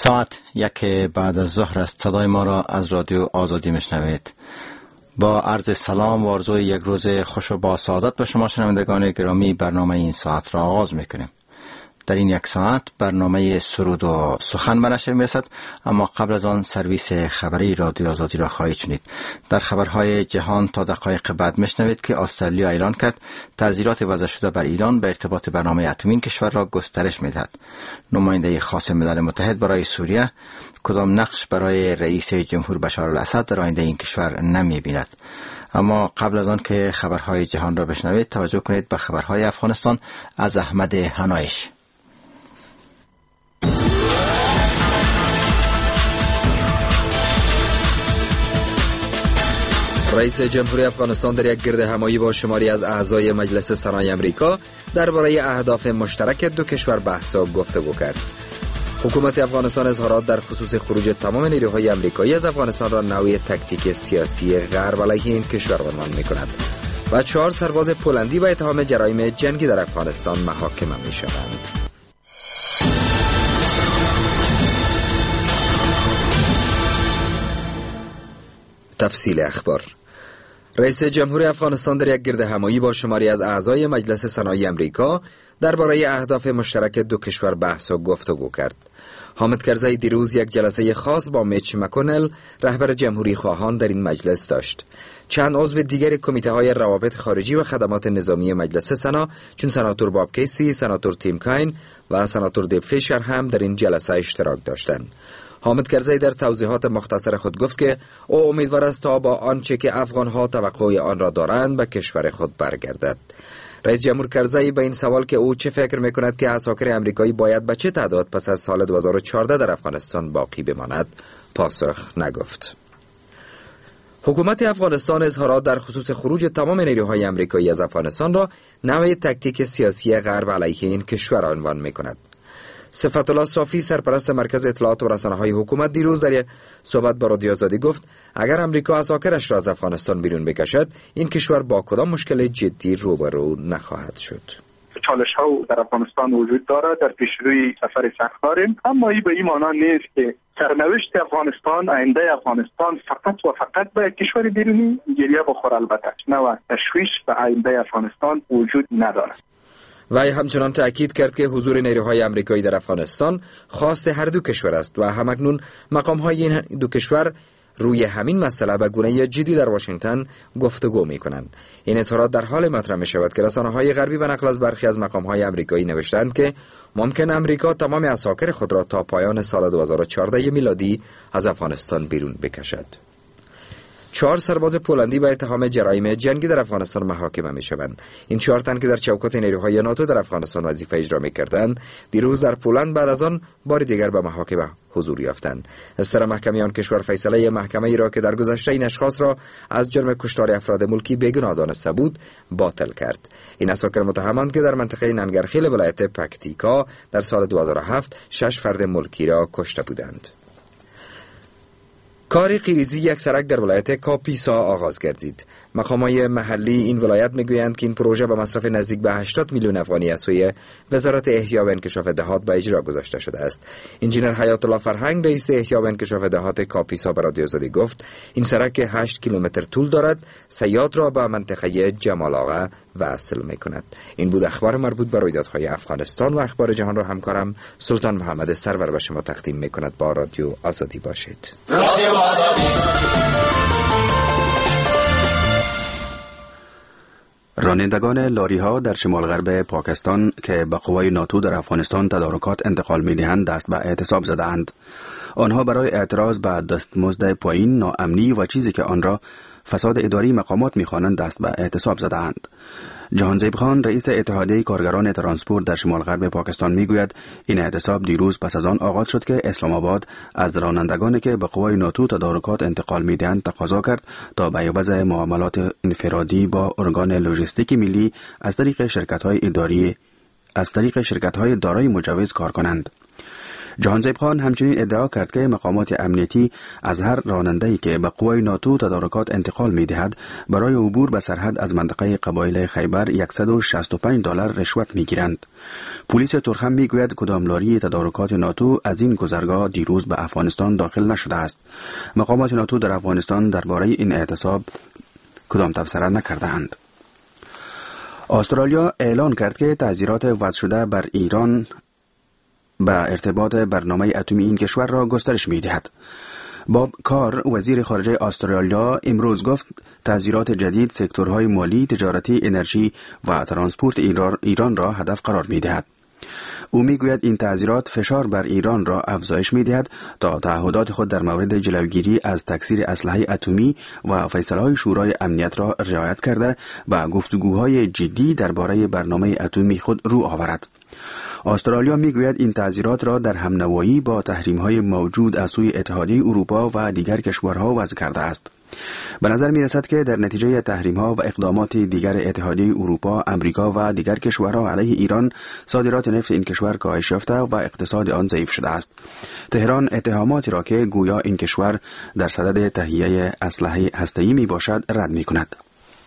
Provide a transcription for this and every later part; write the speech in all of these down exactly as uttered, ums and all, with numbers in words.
ساعت یک بعد از ظهر است. صدای ما را از رادیو آزادی میشنوید. با عرض سلام و آرزوی یک روز خوش و با سعادت به شما شنوندگان گرامی برنامه این ساعت را آغاز میکنیم. در این یک ساعت برنامه سرود و سخن به نشر میرسد، اما قبل از آن سرویس خبری رادیو آزادی را خواهید شنید. در خبرهای جهان تا دقایق بعد میشنوید که استرالیا اعلان کرد تعزیرات وضع شده بر ایران به ارتباط برنامه اتمی کشور را گسترش میدهد. نماینده خاص ملل متحد برای سوریه کدام نقش برای رئیس جمهور بشار الاسد در آینده این کشور نمیبیند. اما قبل از آن که خبرهای جهان را بشنوید، توجه کنید به خبرهای افغانستان از احمد هنایش. رئیس جمهوری افغانستان در یک گرد همایی با شماری از اعضای مجلس سنای امریکا درباره اهداف مشترک دو کشور بحث و گفتگو کرد. حکومت افغانستان اظهارات در خصوص خروج تمام نیروهای امریکایی از افغانستان را نوعی تکتیک سیاسی غرب علیه این کشور عنوان می‌کند و چهار سرباز پولندی به اتهام جرایم جنگی در افغانستان محاکمه می‌شوند. تفصیل اخبار. رئیس جمهوری افغانستان در یک گرد همایی با شماری از اعضای مجلس سنای امریکا درباره اهداف مشترک دو کشور بحث و گفتگو کرد. حامد کرزی دیروز یک جلسه خاص با میچ مکونل رهبر جمهوری خواهان در این مجلس داشت. چند عضو دیگر کمیته های روابط خارجی و خدمات نظامی مجلس سنا چون سناتور باب کیسی، سناتور تیم کاین و سناتور دیب فیشر هم در این جلسه اشتراک داشتند. حامد کرزی در توضیحات مختصر خود گفت که او امیدوار است تا با آنچه که افغان‌ها توقع آن را دارند به کشور خود برگردد. رئیس جمهور کرزی به این سوال که او چه فکر می‌کند که عساکر آمریکایی باید به چه تعداد پس از سال دو هزار و چهارده در افغانستان باقی بماند، پاسخ نگفت. حکومت افغانستان اظهارات در خصوص خروج تمام نیروهای آمریکایی از افغانستان را نوعی تکتیک سیاسی غرب علیه این کشور عنوان می‌کند. صفت الله صافی سرپرست مرکز اطلاعات و رسانه‌های حکومت دیروز در صحبت با رادیو آزادی گفت اگر آمریکا عساکرش را از افغانستان بیرون بکشد، این کشور با کدام مشکل جدی روبرو نخواهد شد. چالش ها در افغانستان وجود دارد، در پیشروی سفر سخت داریم، اما این به این معنا نیست که سرنوشت افغانستان، آینده افغانستان فقط و فقط به کشور بیرونی گریه بخوره. البته نه، تشویش به آینده افغانستان وجود ندارد. وی همچنان تأکید کرد که حضور نیروهای آمریکایی در افغانستان خواست هر دو کشور است و همکنون مقام‌های این دو کشور روی همین مسئله به گونه جدی در واشنگتن گفتگو می‌کنند. این اظهارات در حال مطرح می‌شود که رسانه‌های غربی به نقل از برخی از مقام‌های آمریکایی نوشتند که ممکن آمریکا تمام عساکر خود را تا پایان سال دو هزار و چهارده میلادی از افغانستان بیرون بکشد. چهار سرباز پولندی به اتهام جرایم جنگی در افغانستان محاکمه می‌شوند. این چهار تن که در چوکات نیروهای ناتو در افغانستان وظیفه اجرا می‌کردند، دیروز در پولند بعد از آن بار دیگر به محاکمه حضور یافتند. استر محکمه آن کشور فیصله محکمه ای را که در گذشته این اشخاص را از جرم کشتار افراد ملکی بیگناه دانسته بود، باطل کرد. این عساکر متهمند که در منطقه ننگرخیل ولایت پکتیکا در سال دو هزار و هفت شش فرد ملکی را کشته بودند. کار قیریزی یک سرک در ولایت کاپیسا آغاز گردید. مقامات محلی این ولایت میگویند که این پروژه به مصرف نزدیک به هشتاد میلیون افغانی از سوی وزارت احیا و انکشاف دهات به اجرا گذاشته شده است. انجینر حیات الله فرهنگ رئیس احیا و انکشاف دهات کاپیسا به رادیو آزادی گفت این سرک هشت کیلومتر طول دارد، سیاد را به منطقه جمال آقا وصل میکند. این بود اخبار مربوط به رویدادهای افغانستان و اخبار جهان را همکارم سلطان محمد سرور به شما تقدیم میکند. با رادیو آزادی باشید. رادیو آزادی. رانندگان لاری ها در شمال غرب پاکستان که به قوای ناتو در افغانستان تدارکات انتقال می دهند دست به اعتصاب زدند. آنها برای اعتراض به دستمزد پایین، ناامنی و چیزی که آن را فساد اداری مقامات می خوانند دست به اعتصاب زدند. جهانزیب خان رئیس اتحادیه کارگران ترانسپورت در شمال غرب پاکستان می گوید این اعتصاب دیروز پس از آن آغاز شد که اسلام آباد از رانندگانی که به قوای ناتو تدارکات انتقال می دهند تقاضا کرد تا به عوض معاملات انفرادی با ارگان لوجستیک ملی از طریق شرکت‌های اداری از طریق شرکت‌های دارای مجوز کار کنند. جهانزیب خان همچنین ادعا کرد که مقامات امنیتی از هر راننده‌ای که به قوای ناتو تدارکات انتقال می‌دهد برای عبور به سرحد از منطقه قبایل خیبر صد و شصت و پنج دلار رشوت می‌گیرند. پلیس ترک هم می‌گوید کدام لاری تدارکات ناتو از این گذرگاه دیروز به افغانستان داخل نشده است. مقامات ناتو در افغانستان درباره این اعتصاب کدام تبصره نکرده‌اند. استرالیا اعلان کرد که تعزیرات وضع شده بر ایران به ارتباط برنامه اتمی این کشور را گسترش می‌دهد. باب کار وزیر خارجه استرالیا امروز گفت تعزیرات جدید سکتورهای مالی، تجارتی، انرژی و ترانسپورت ایران را هدف قرار می‌دهد. او میگوید این تعزیرات فشار بر ایران را افزایش می‌دهد تا تعهدات خود در مورد جلوگیری از تکثیر اسلحه اتمی و فیصله‌های شورای امنیت را رعایت کرده و گفتگوهای جدی درباره برنامه اتمی خود رو آورد. استرالیا میگوید این تعزیرات را در همنوایی با تحریم‌های موجود از سوی اتحادیه اروپا و دیگر کشورها وضع کرده است. به نظر می رسد که در نتیجه تحریم‌ها و اقدامات دیگر اتحادیه اروپا، امریکا و دیگر کشورها علیه ایران، صادرات نفت این کشور کاهش یافته و اقتصاد آن ضعیف شده است. تهران اتهاماتی را که گویا این کشور در صدد تهیه اسلحه هسته‌ای می باشد رد می کند.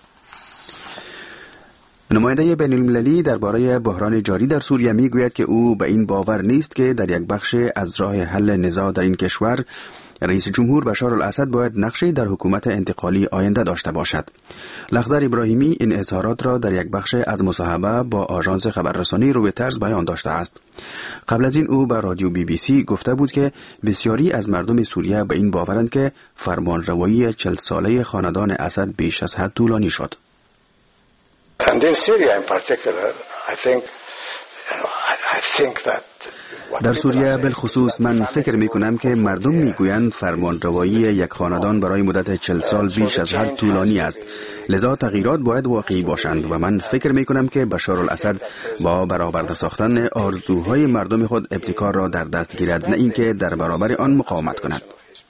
نماینده بین المللی درباره بحران جاری در سوریه می گوید که او به این باور نیست که در یک بخش از راه حل نزاع در این کشور رئیس جمهور بشار الاسد باید نقشی در حکومت انتقالی آینده داشته باشد. لخدر ابراهیمی این اظهارات را در یک بخش از مصاحبه با آژانس خبررسانی رویترز بیان داشته است. قبل از این او به رادیو بی بی سی گفته بود که بسیاری از مردم سوریه به این باورند که فرمانروایی چهل ساله خاندان اسد بیش از حد طولانی شد. And in Syria in particular, I think, you know, I, I think that در سوریه بالخصوص من فکر می کنم که مردم می گویند فرمانروایی یک خاندان برای مدت چهل سال بیش از حد طولانی است. لذا تغییرات باید واقعی باشند و من فکر می کنم که بشار الاسد با برآورده ساختن آرزوهای مردم خود ابتکار را در دست گیرد، نه اینکه در برابر آن مقاومت کند.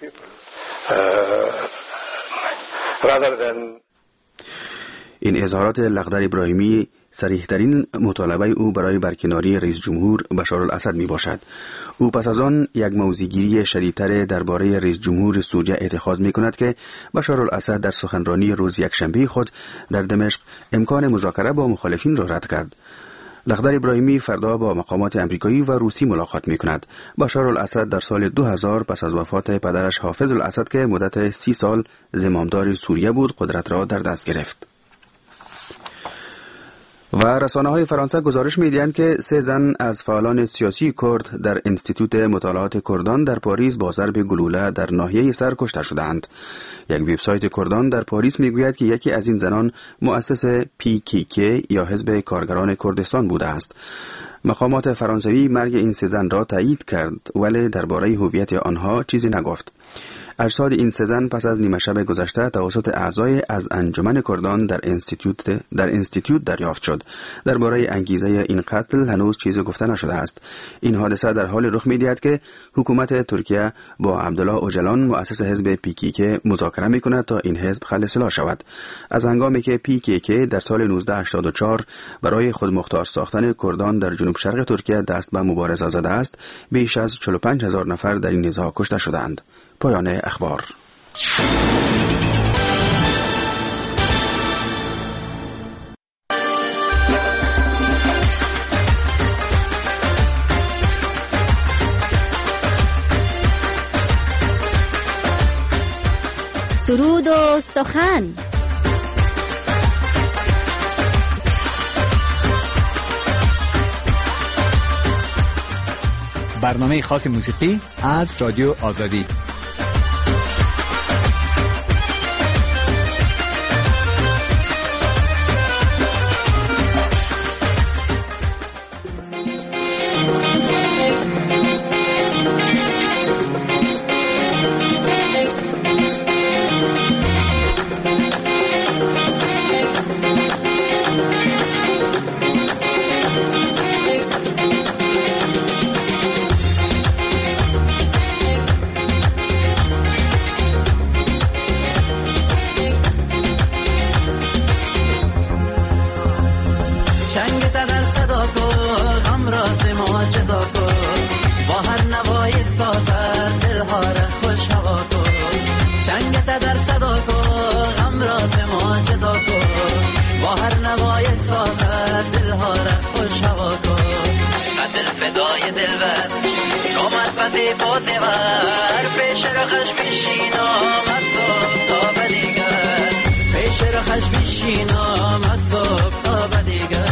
این اظهارات لخدر ابراهیمی صریح‌ترین مطالبه او برای برکناری رئیس جمهور بشار الاسد می باشد. او پس از آن یک موضع‌گیری شدیدتر درباره رئیس جمهور سوریه اتخاذ می کند که بشار الاسد در سخنرانی روز یکشنبه خود در دمشق امکان مذاکره با مخالفین را رد کرد. لخدر ابراهیمی فردا با مقامات امریکایی و روسی ملاقات می کند. بشار الاسد در سال دو هزار پس از وفات پدرش حافظ الاسد که مدت سی سال زمامدار سوریه بود قدرت را در دست گرفت. و رسانه های فرانسه گزارش می دهند که سه زن از فعالان سیاسی کرد در انستیتوت مطالعات کردان در پاریس با ضرب گلوله در ناحیه سر کشته شدند. یک وبسایت کردان در پاریس می گوید که یکی از این زنان مؤسس پی کی کی یا حزب کارگران کردستان بوده است. مقامات فرانسوی مرگ این سه زن را تایید کرد ولی درباره هویت آنها چیزی نگفت. اجساد این سه زن پس از نیمه شب گذشته توسط اعضای از انجمن کردان در انستیتوت در انستیتوت دریافت شد. درباره انگیزه این قتل هنوز چیزی گفته نشده است. این حادثه در حال رخ می‌دهد که حکومت ترکیه با عبدالله اوجلان مؤسس حزب پی کی کی مذاکره می‌کند تا این حزب خلسلا شود. از هنگامی که پی کی کی در سال نوزده هشتاد و چهار برای خودمختار ساختن کردان در جنوب شرق ترکیه دست به مبارزه زده است، بیش از چهل و پنج هزار نفر در این نزاع کشته شدند. پایان اخبار. سرود و سخن. برنامه خاص موسیقی از رادیو آزادی. بزی بودیوار پیش رو خش بشینم از صبح تا به دیگر پیش رو خش بشینم از صبح تا به دیگر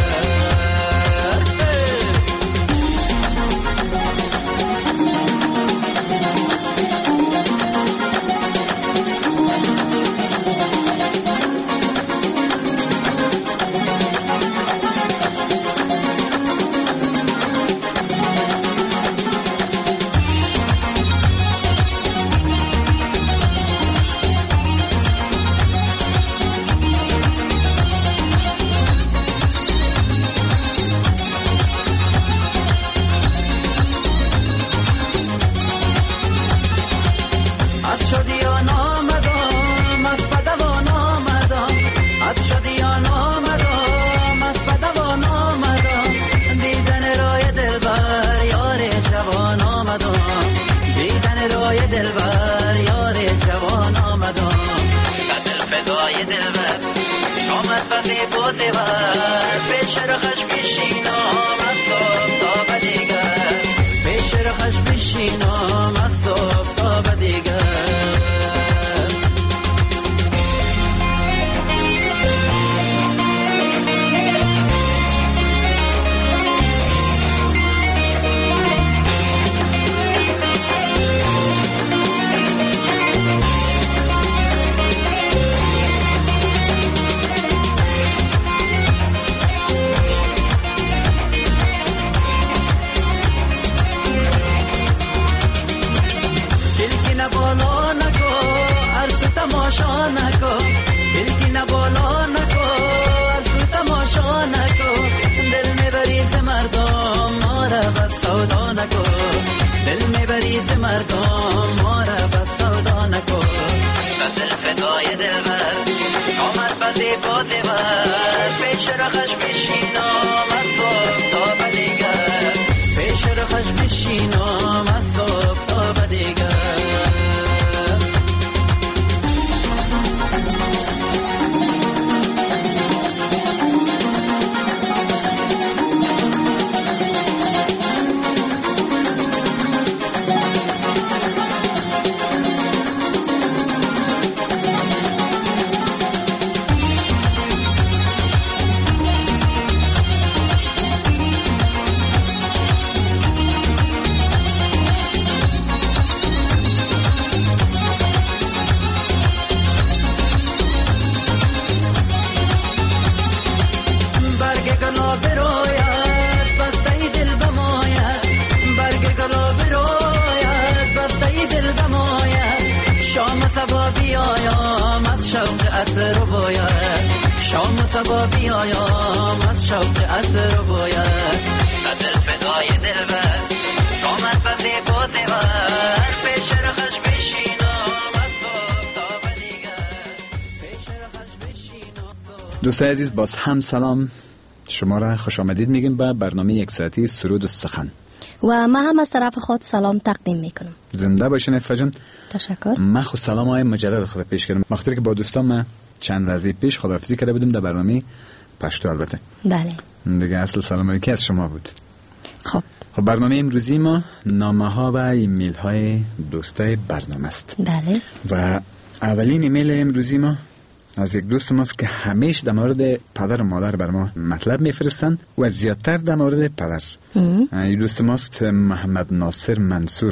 دوستان عزیز، باز هم سلام، شما را خوش آمدید میگیم به برنامه یک ساعتی سرود و سخن و من هم از طرف خود سلام تقدیم میکنم. زنده باشین افا جان. تشکر. من خود سلام های مجدد خود پیش کردم. وقتی که با دوستان من چند لحظه پیش خداحافظی کرده بودیم در برنامه پشتو. البته بله دیگه اصل سلام علیکی از شما بود. خب خب برنامه امروزی ما نامه ها و ایمیل های دوستای برنامه است. بله. و اولین ایمیل امروزی ما از یک دوست ماست که همیشه در مورد پدر و مادر بر ما مطلب میفرستن و زیادتر در مورد پدر. این دوست ماست محمد ناصر منصور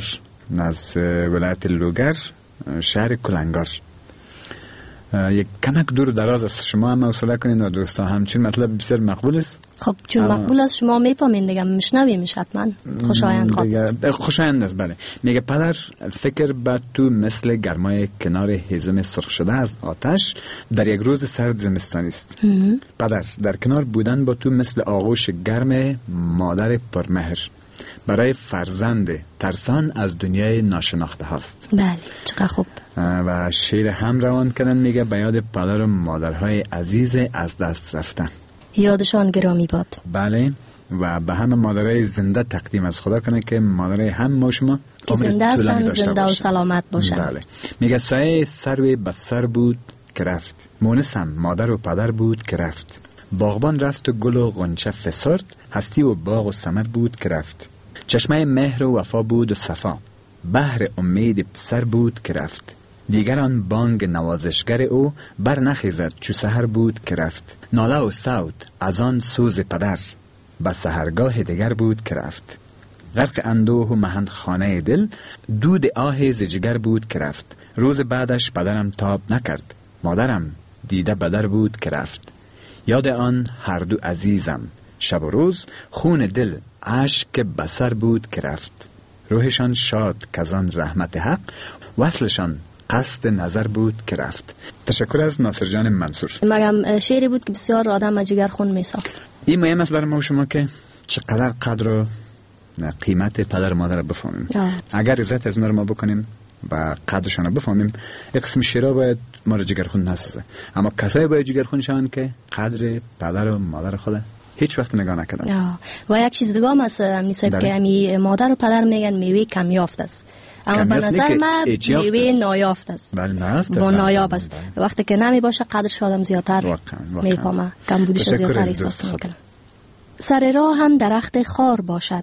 از ولایت لوگر، شهر کلنگار. یک کمک دور دراز است، شما هم حوصله کنین و دوستا همچین مطلب بسیار مقبول است. خب چون آه. مقبول است شما میفهمین دیگه، میشنویمش حتما. خوشایند خواد. خوشایند است. بله. میگه پدر فکر به تو مثل گرمای کنار هیزم سرخ شده از آتش در یک روز سرد زمستانی است. پدر در کنار بودن با تو مثل آغوش گرم مادر پرمهر برای فرزند ترسان از دنیای ناشناخته هست. بله چقدر خوب. و شعر هم روان کردن، میگه به یاد پدر و مادرهای عزیز از دست رفتن، یادشان گرامی باد. بله. و به همه مادرای زنده تقدیم از خدا کنه که مادرای هم ما شما که زنده هستن زنده و سلامت باشن. بله. میگه سایه سروی به سر بود که رفت، مونسم مادر و پدر بود که رفت، باغبان رفت و گل و غنچه فسرد، هستی و باغ و ثمر بود که رفت، چشمه مهر و وفا بود و صفا، بهر امید پسر بود که رفت. دیگران بانگ نوازشگر او بر نخیزد چو سحر بود که رفت. ناله و صوت از آن سوز پدر به سحرگاه دیگر بود که رفت. غرق اندوه و مهند خانه دل دود آه ز جگر بود که رفت. روز بعدش پدرم تاب نکرد، مادرم دیده بدر بود که رفت. یاد آن هر دو عزیزم شب و روز خون دل اشک بسر بود که رفت. روحشان شاد کزان رحمت حق وصلشان قصد نظر بود که رفت. تشکر از ناصر جان منصور. مگم شعری بود که بسیار آدم جگر خون می ساخت. این مهم است برای ما و شما که چقدر قدر و قیمت پدر و مادر رو بفهمیم. آه. اگر عزت از اونا رو ما بکنیم و قدرشان رو بفهمیم، یک قسم شعرها باید ما رو جگرخون نسازه، اما کسایی باید جگرخون شوند که قدر پدر و مادر خود هیچ وقت نگاه نکردن. و یک چیز دیگه هم است میسه که امی مادر و پدر میگن میوه کم یافت است، اما به نظر من میوه نایافت است. بله نایافت است. نایاب است. وقتی که نمی باشه قدرش آدم زیادتر میفهمه، کم بودش زیادتر احساس میکنه. سر راه هم درخت خار باشد،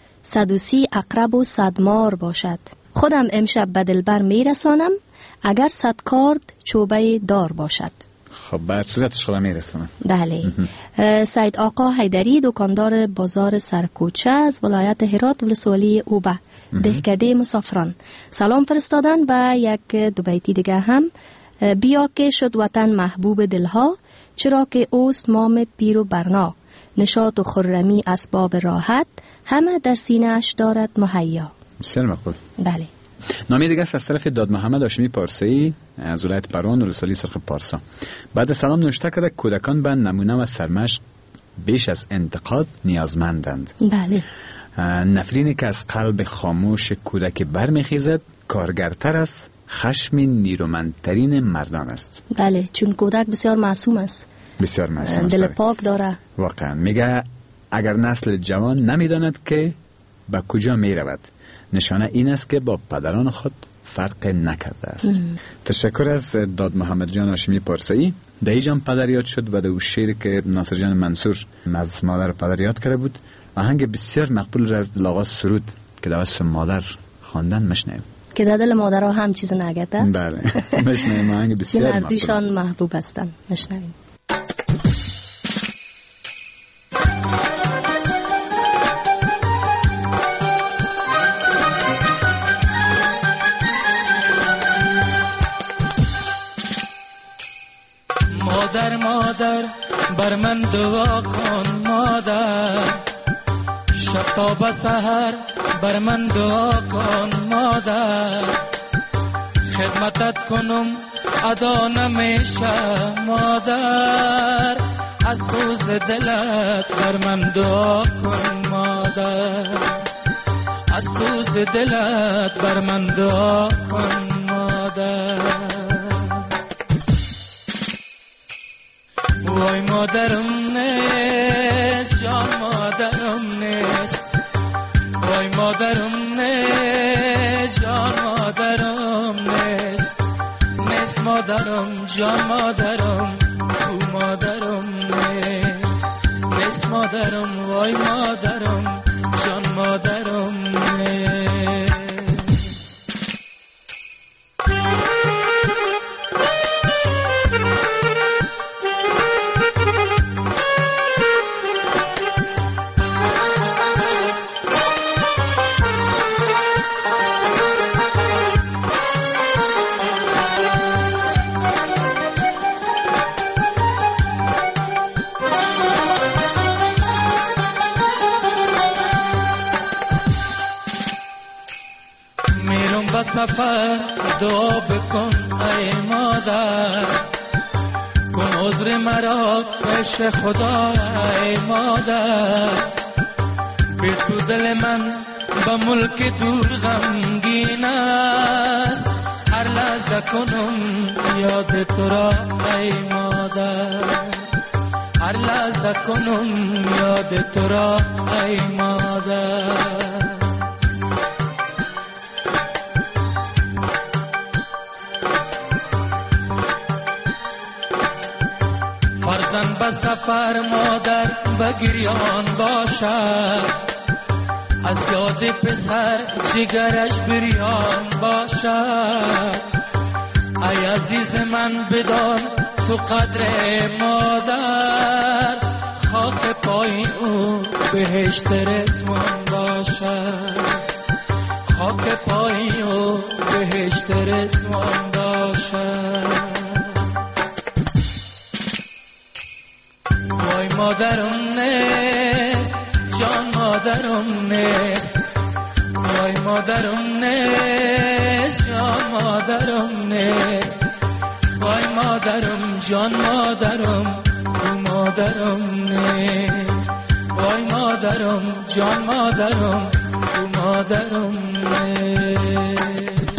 صدوسی عقرب و صدمار باشد. خودم امشب به دلبر میرسانم، اگر صد کارد چوبه دار باشد. خب بعد صورتش خودم میرسانم. بله. سید آقا حیدری دکاندار بازار سرکوچه از ولایت هرات ولسوالی اوبه دهکده مسافران سلام فرستادن و یک دو بیتی دیگه هم. بیا که شد وطن محبوب دلها، چرا که اوست مام پیر و برنا. نشاط و خرمی اسباب راحت، همه در سینه‌اش دارد مهیا. بسیار مقبول. بله. نامی دیگه از طرف داد محمد هاشمی پارسایی از ولایت پروان ولسوالی سرخ پارسا. بعد سلام نوشته کرده کودکان به نمونه و سرمشق بیش از انتقاد نیازمندند. بله. نفرینی که از قلب خاموش کودک برمیخیزد کارگرتر است، خشم نیرومندترین مردان است. بله، چون کودک بسیار معصوم است، بسیار معصوم است، دل پاک داره. واقعا میگه اگر نسل جوان نمیداند که به کجا میرود، نشانه این است که با پدران خود فرق نکرده است. ام. تشکر از داد محمد جان هاشمی پارسایی. دایی جان پدر یاد شد و دو شعر که ناصر جان منصور از مادر پدر یاد کرده بود. آهنگ بسیار مقبول را از آغاز سرود که توسط مادر خواندن مشنویم که در دل مادرها هم چیز نگرده. بله مشنویم. آهنگ بسیار مقبول، اردوشان محبوب هستن. مشنویم. مادر مادر بر من دعا کن مادر، شب تا به سحر بر من دعا کن مادر. خدمتت کنم ادا نمیشه مادر، از سوز دلت بر من دعا کن مادر، از سوز دلت بر من دعا کن مادر. وای مادرم نیست، جان مادرم نیست، وای مادرم نیست، جان مادرم نیست، نیست مادرم، جان مادرم، تو مادرم نیست، نیست مادرم، وای مادرم، جان مادرم نیست. سفر دعا بکن ای مادر، کن عذر مرا پیش خدا ای مادر. به تو دل من با ملک دور غمگین است، هر لحظه کنم یاد تو را ای مادر، هر لحظه کنم یاد تو را ای مادر. فرزند به سفر مادر به گریان باشد، از یاد پسر جگرش بریان باشد. ای عزیز من بدان تو قدر مادر، خاک پای او بهشت رضوان باشد. خاک پای او بهشت رضوان باشد. وای مادرم نیست، جان مادرم نیست. وای مادرم نیست، جان مادرم نیست. وای مادرم جان مادرم او مادرم نیست. وای مادرم جان مادرم او مادرم نیست.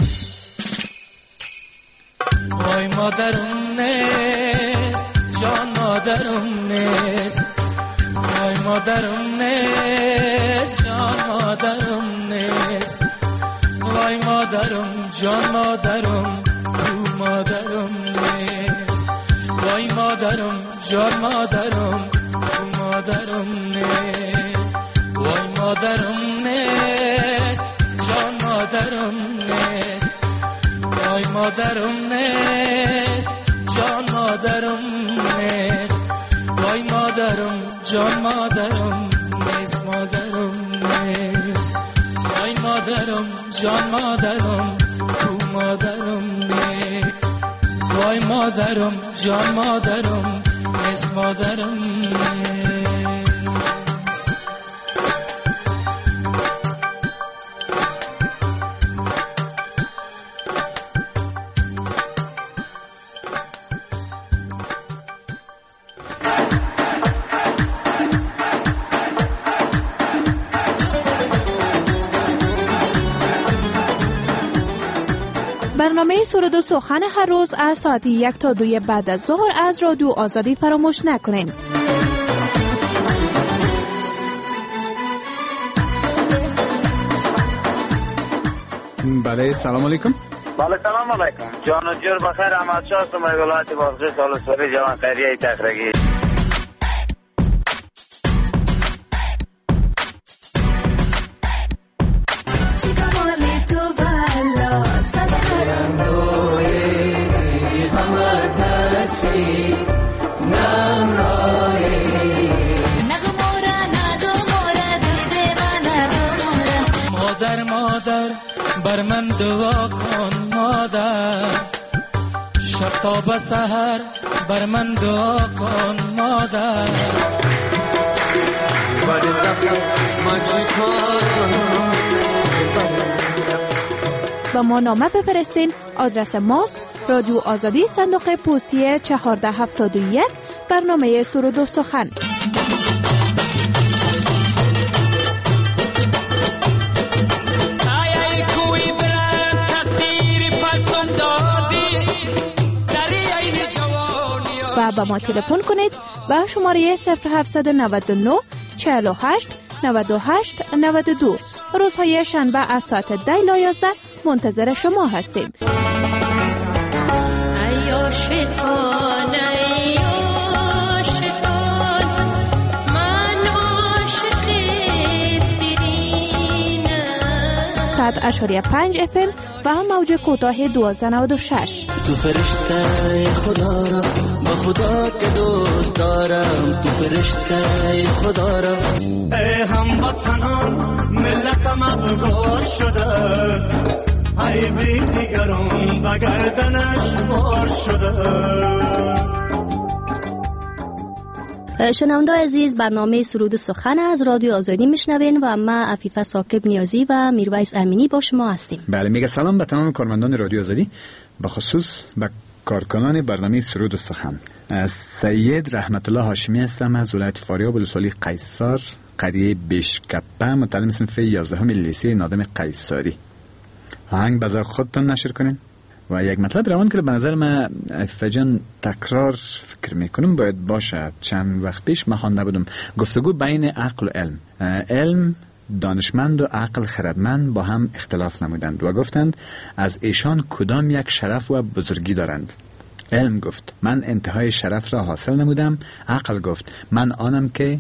وای مادرم نیست، جان مادرم نیست. وای مادرم نیست، جان مادرم نیست. وای مادرم جان مادرم او مادرم نیست. وای مادرم جان مادرم او مادرم نیست. وای مادرم نیست، جان مادرم نیست. وای مادرم نیست، جان مادرم نیست. وای مادرم جان مادرم نیست، مادرم نیست. وای مادرم جان مادرم او مادرم نیست. وای مادرم جان مادرم نیست، مادرم نیست. برنامه سرود و سخن هر روز از ساعت یک تا دوی بعد از ظهر از رادیو آزادی فراموش نکنین. بله سلام علیکم. بله سلام علیکم. جان و جور بخیر. احمد شاه هستم از ولایت بادغیس سالسوری جوان خیریه تخرگی. مادر مادر بر من دعا کن مادر، شب تا به سحر بر من دعا کن مادر. با ما نامه بفرستین. آدرس ماست رادیو آزادی صندوق پستی چهارده هفتاد و یک، برنامه سرود و سخن. و با ما تلفن کنید به شماره صفر هفتصد و نود و نه چهل و هشت نود و هشت نود و دو. روزهای شنبه از ساعت ده تا یازده منتظر شما هستیم. ای عاشقان ای عاشقان من عاشق دیرینم. صد اشاریه پنج اف ام و هم موج کوتاه دوازده نود و شش. تو فرشته خدا را با خدا که دوست دارم. تو فرشته خدا را ای هموطنان ملتم ابگار شده است. ای بی دیگران بگردنش بار شده است. شنونده عزیز، برنامه سرود و سخن از رادیو آزادی میشنوین و ما عفیفه ثاقب نیازی و میرویس امینی با شما هستیم. بله، میگه سلام به تمام کارمندان رادیو آزادی، به خصوص به کارکنان برنامه سرود و سخن. سید رحمت الله هاشمی هستم از ولایت فاریاب ولسوالی قیصر، قریه بشکپه، متعلم صنف یازدهم لیسه نادم قیصری. آهنگ بذار خودتان نشر کنین. و یک مطلب روان که به نظر من فجان تکرار فکر میکنم باید باشه. چند وقت پیش من خوانده بودم گفتگو بین عقل و علم. علم، دانشمند و عقل خردمند با هم اختلاف نمودند و گفتند از ایشان کدام یک شرف و بزرگی دارند. علم گفت من انتهای شرف را حاصل نمودم. عقل گفت من آنم که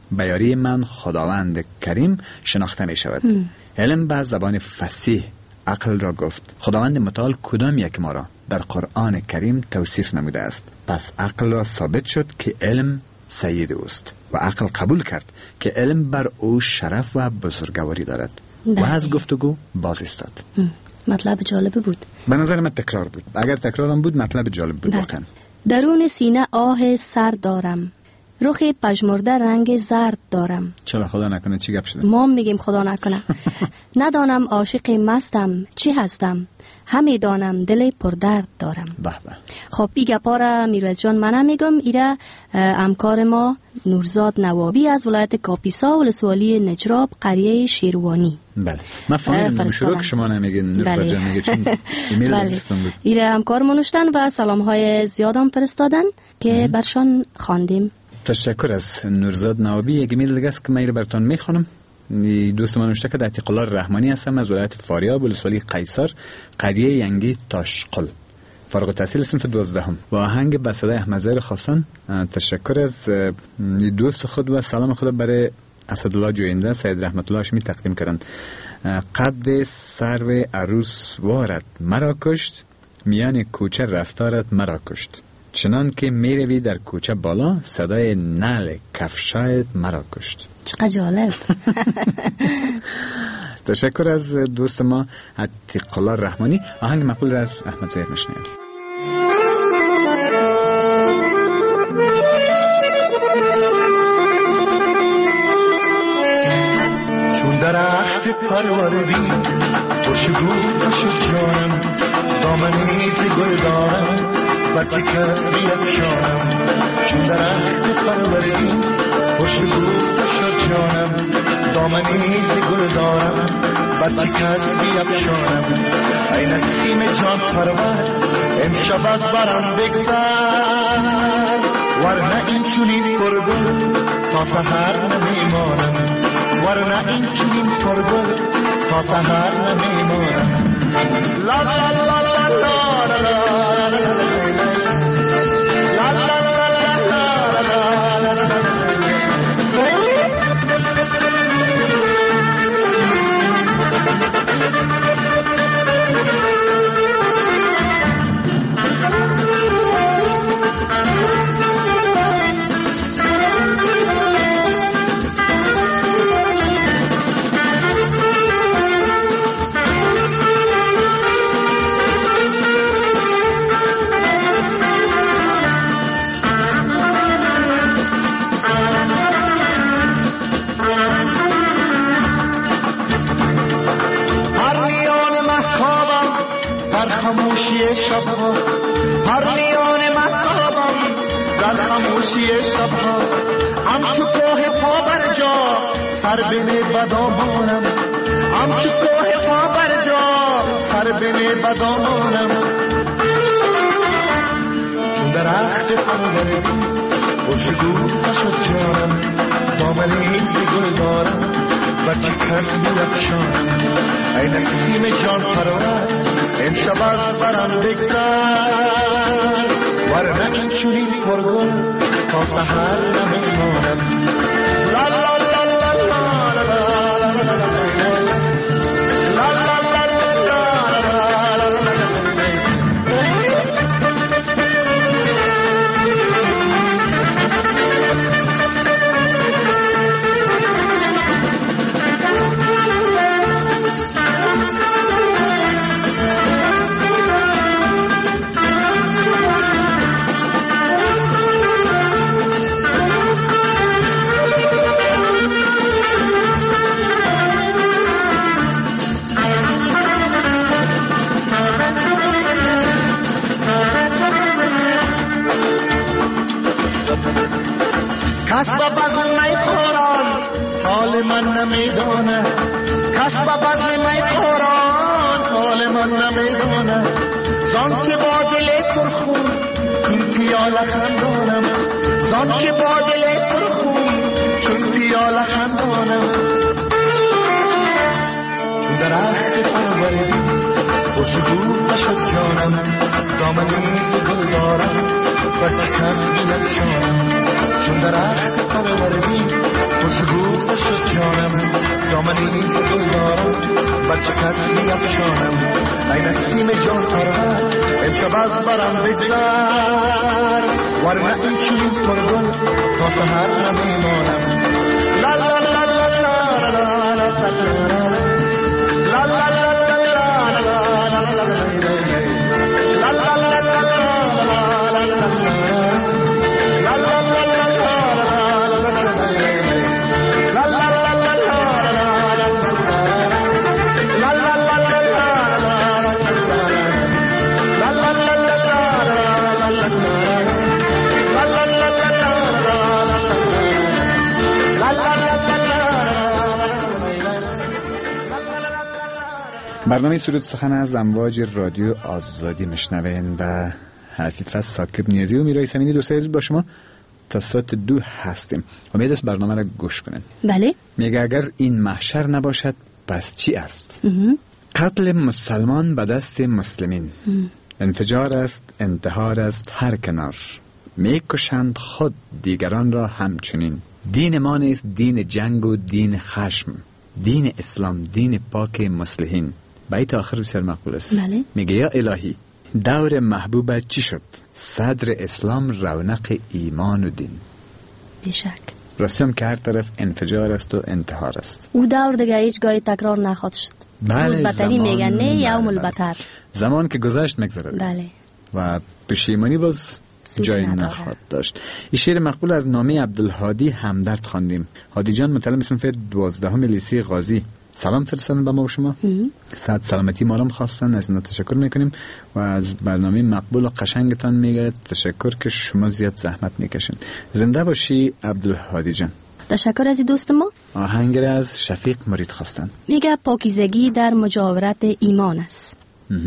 به یاری من خداوند کریم شناخته می شود. علم به زبان فصیح عقل را گفت. خداوند متعال کدام یک ما را در قرآن کریم توصیف نموده است. پس عقل را ثابت شد که علم سید اوست و عقل قبول کرد که علم بر او شرف و بزرگواری دارد و از گفتگو باز استاد. مطلب جالب بود. به نظر من تکرار بود. اگر تکرارم بود مطلب جالب بود واقعا. درون سینه آه سر دارم، رخ پژمرده رنگ زرد دارم. چرا خدا نکنه چی گپ شده؟ ما میگیم خدا نکنه. ندانم عاشق مستم چی هستم، همه دانم دل پردرد دارم. به به. خب این گپا را میروز جان منم میگم. ایره همکار ما نورزاد نوابی از ولایت کاپیسا ولسوالی نجراب قریه شیروانی. بله. من فهمیدم شروع شما نمیگین نورزاد جان میگه چون ایمیل دستم بود. ایره همکار منوشتن و سلام های زیادم فرستادن که برشان خواندیم. تشکر از نورزاد نوابی. یک ایمیل دیگه است که من براتون میخونم. دوست من نوشته که در عتیق الله رحمانی هستم از ولایت فاریاب ولسوالی قیصر قریه ینگی تاشقل، فارغ التحصیل صنف دوازدهم. و آهنگ به صدای احمد ظاهر خواستن. تشکر از دوست خود و سلام خود برای اسدالله جوینده سید رحمت الله هاشمی تقدیم کردند. قد سرو عروس وارد مرا کشت، میان کوچه رفتارت مرا کشت، چنان که میروی در کوچه بالا صدای نعل کفشایت مرا کشت. چقدر جالب. تشکر از دوست ما عتیق الله رحمانی. آهنگ مقبول را از احمد ظاهر میشنویم. چون درخت پروردی تو شگوفه شد جانم، دامنی ز گل دارم بچه کس بیفشانم. چون درخت پروردی تو شگوفه شد جانم، دامنی ز گل دارم بچه کس بیفشانم. ای نسیم جان پرور امشب از برم بگذر، ورنه این چونین پرگل تا سحر نمیمانم، ورنه این چونین پرگل تا سحر نمیمانم. لا لا لا لا لا لا لا لا خاموشی شبها، هر میان مهتابم در خاموشی شبها، همچو کوه پا بر جا سر بنه بدامانم، همچو کوه پا بر جا سر بنه بدامانم. چون درخت پروردی خوشگو شد جانم، دامنی ز گل دارم بچه کس بیفشانم. ای نسیم جان پرور امشب از برم بگذر، ورنه این چونین پرگل تا سحر نمیمانم. لا لا لا لا لا لا لا لا کس با بزم می خوران حال من نمیدانه، کس با بزم می خوران حال من نمیدانه. زان که با دل پرخون چون پیاله خندانم، زان که با دل پرخون چون پیاله خندانم. چون درخت پروردی خوشبو شد جانم، دامنی ز گل دارم بچه کس بیفشانم. چون درخت پروردی خوشبو شد جانم دامنی گل دارم بچه کسی افشانم ای نسیم جان پرور امشب از برم بگذر ورنه این چنین پرگل تا سحر نمیمانم لا لا لا لا لا لا لا لا لا برنامه سرود سخن از امواج رادیو آزادی مشنوین و حفیظ ثاقب نیازی و میرای سمینی دوست عزیز با شما تا ساعت دو هستیم. امید است برنامه را گوش کنین. بله. میگه اگر این محشر نباشد پس چی است؟ قتل مسلمان به دست مسلمین، انفجار است، انتحار است هر کنار، میکشند خود دیگران را همچنین. دین ما نیست دین جنگ و دین خشم، دین اسلام دین پاک مصلحین. بیت آخر بسیار مقبول است. بله. میگه یا الهی دور محبوب چی شد؟ صدر اسلام رونق ایمان و دین. بیشک رسیم که هر طرف انفجار است و انتحار است. او دور دیگه هیچ گاهی تکرار نخواهد شد. روز بتری میگن نه یوم البتر. زمان که گذشت میگذره. بله. و پشیمانی باز جای نخواهد داشت. این شعر مقبول از نامه عبدالهادی همدرد خواندیم. هادی جان متعلم صنف دوازدهم لیسه غازی سلام فرستادن به ما و شما. صحت سلامتی ما رو خواستن، از اینا تشکر میکنیم و از برنامه مقبول و قشنگتان میگه تشکر که شما زیاد زحمت میکشین. زنده باشی عبدالهادی جان. تشکر از دوست ما. آهنگ از شفیق مرید خواستن. میگه پاکیزگی در مجاورت ایمان است.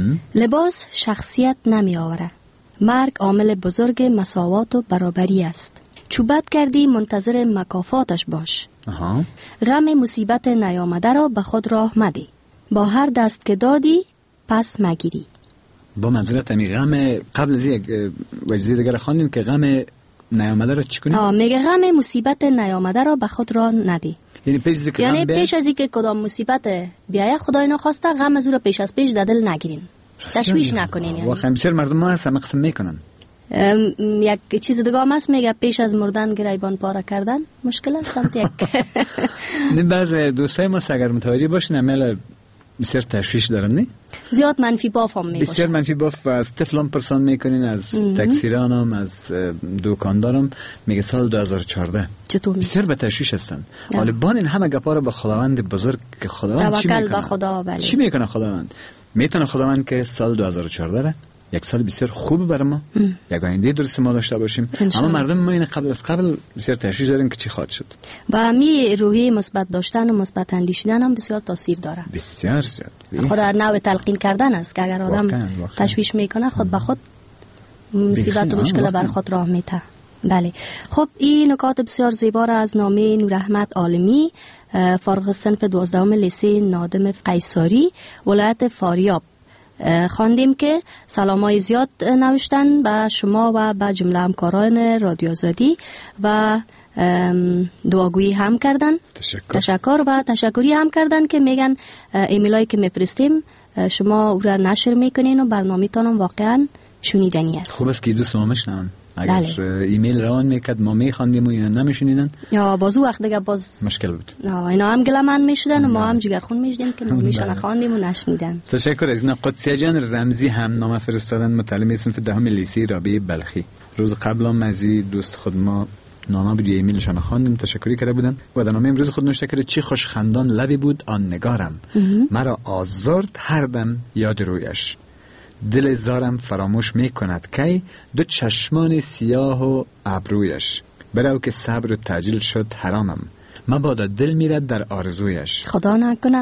لباس شخصیت نمی آوره. مرگ عامل بزرگ مساوات و برابری است. چوبت کردی منتظر مکافاتش باش. آها. غم مصیبت نیامده را به خود راه مدی. با هر دست که دادی پس مگیری. با منظورت امی غم قبل از یک وجزی دیگر خواندیم که غم نیامده را چی کنیم؟ آه میگه غم مصیبت نیامده را به خود راه ندی. یعنی پیش از اینکه یعنی پیش از اینکه کدام مصیبت بیایه خدای نخواسته غم از او را پیش از پیش در دل نگیرین. تشویش نکنین. یعنی واقعا بسیار مردم ما هستن قسم میکنن. یک چیز دیگه هم هست میگه پیش از مردن گریبان پاره کردن مشکل است. هم یک نه بعض دوستای ما اگر متوجه باشن عمل بسیار تشویش دارن نه زیاد منفی باف هم میباشن. بسیار منفی باف از طفلان پرسان میکنین، از تکسیران هم، از دوکاندارم. میگه سال دو هزار و چهارده چطور بسیار به تشویش هستن. حالا بان این همه گپا رو به خداوند بزرگ که خداوند چی میکنه؟ توکل به خدا. بله. چی میکنه خداوند؟ میتونه خداوند که سال دو هزار و چهارده را یک سال بسیار خوب برای ما، یک آینده درست ما داشته باشیم. اما مردم ما این قبل از قبل بسیار تشویش دارن که چی خواهد شد. و می روحی مثبت داشتن و مثبت اندیشیدن هم بسیار تاثیر داره. بسیار زیاد. خود نوع تلقین کردن است که اگر آدم واقعا، واقعا. تشویش میکنه خود به خود مصیبت و مشکل بر خود راه میته. بله. خب این نکات بسیار زیبا را از نامه نور احمد عالمی فارغ صنف دوازدهم لیسه نادم قیصری ولایت فاریاب خواندیم که سلامای زیاد نوشتن به شما و به جمله همکاران رادیو آزادی و دعاگویی هم کردن. تشکر. تشکر و تشکری هم کردن که میگن ایمیلایی که میفرستیم شما او را نشر میکنین و برنامه‌تان هم واقعا شنیدنی است. خوب است که دوست ما مشنون. اگر بله. ایمیل روان میکرد ما میخواندیم و اینا نمیشنیدن یا بازو وقت دیگه باز مشکل بود. اینا هم گلمن میشدن و ما هم جگرخون میشدیم که نمیشون خواندیم و نشنیدن. تشکر از اینا. قدسیه جان رمزی هم نامه فرستادن، متعلم صنف دهم لیسه رابعه بلخی. روز قبل هم از دوست خود ما نامه بود، ایمیلشان خواندیم، تشکری کرده بودن و در نامه امروز خود نوشته کرده چی خوش خندان لبی بود آن نگارم، مرا آزرد هر دم یاد رویش، دل زارم فراموش می کند کی دو چشمان سیاه و ابرویش، برو که صبر و تعجیل شد حرامم، مبادا دل میرد در آرزویش، خدا نکنه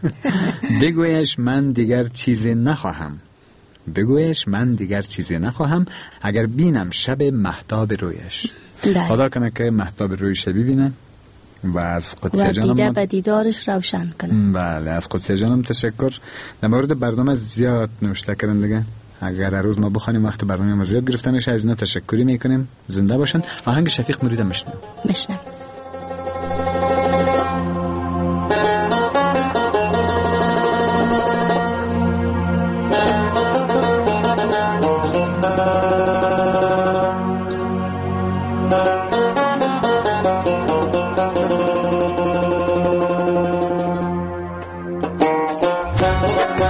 بگویش من دیگر چیزی نخواهم، بگویش من دیگر چیزی نخواهم اگر بینم شب مهتاب رویش. ده. خدا کنه که مهتاب رویش ببینن و از قدسیه جانم و دیده و دیدارش روشن کنه. بله از قدسیه جانم تشکر. در مورد برنامه زیاد نوشته کردن دیگه، اگر روز ما بخوانیم وقت برنامه ما زیاد گرفته میشه، از اینا تشکری میکنیم. زنده باشن. آهنگ شفیق مرید میشنم میشنم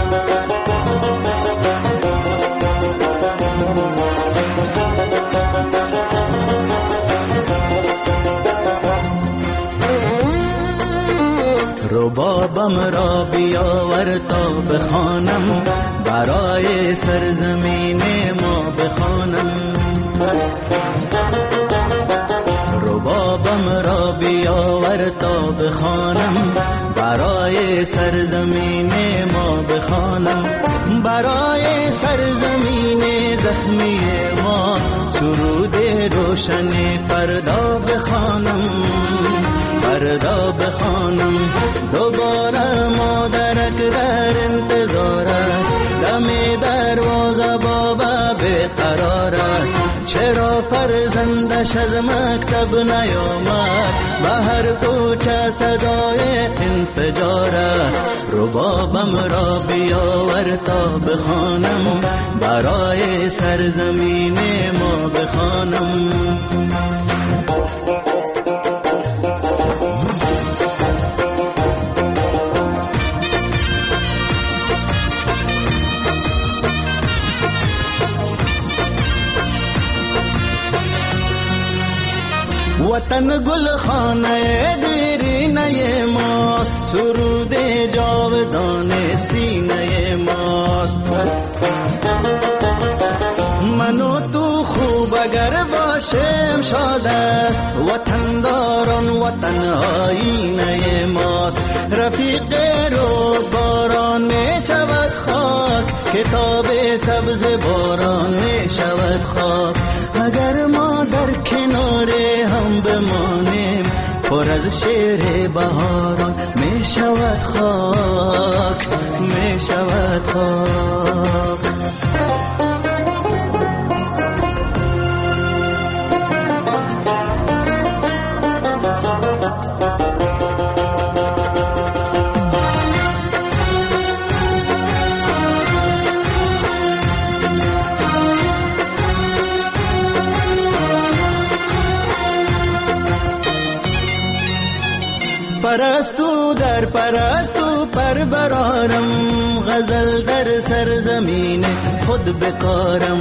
ربابم را بیاور تا بخوانم، برای سرزمین ما بخوانم. ربابم را بیاور تا بخوانم، برای سرزمین ما بخوانم. برای سرزمین زخمی ما سرود روشن فردا بخوانم، فردا بخوانم. دوباره مادرک در انتظار است، دم دروازه بابا بیقرار است. چرا فرزندش از مکتب نیامد، به هر کوچه صدای انفجار است. ربابم را بیاور تا بخوانم، برای سرزمین ما بخوانم. وطن گل خانه دیرینه ماست، سرود جاودان سینه ماست. من و تو خوب اگر باشیم شاد است، وطن داران وطن آینه ماست. رفیق رو باران می شود خاک، کتاب سبز باران می شود خاک. اگر ما در کنار هم بمانیم، پر از شعر بهاران می شود خاک، می شود خاک. پرستو در پرستو پر برارم، غزل در سرزمین خود بکارم.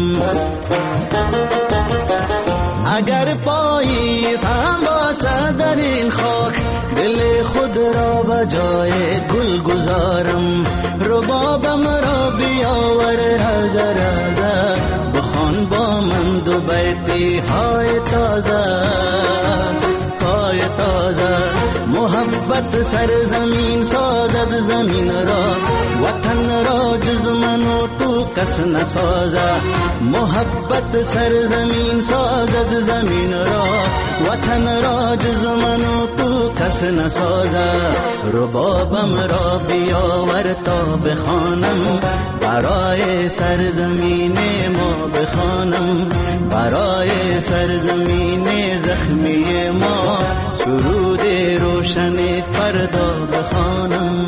اگر پاییز هم باشد در این خاک، دل خود را به جای گل گذارم. ربابم را بیاور رازه رازه، بخوان با من دو بیتی های تازه، های تازه. محبت سرزمین سازد زمین را، وطن را جز من و تو کس نسازه. محبت سرزمین سازد زمین را، وطن را جز من و تو کس نسازه. ربابم را بیاور تا بخوانم، برای سرزمین ما بخوانم. برای سرزمین زخمی ما سرود روشن فردا بخوانم.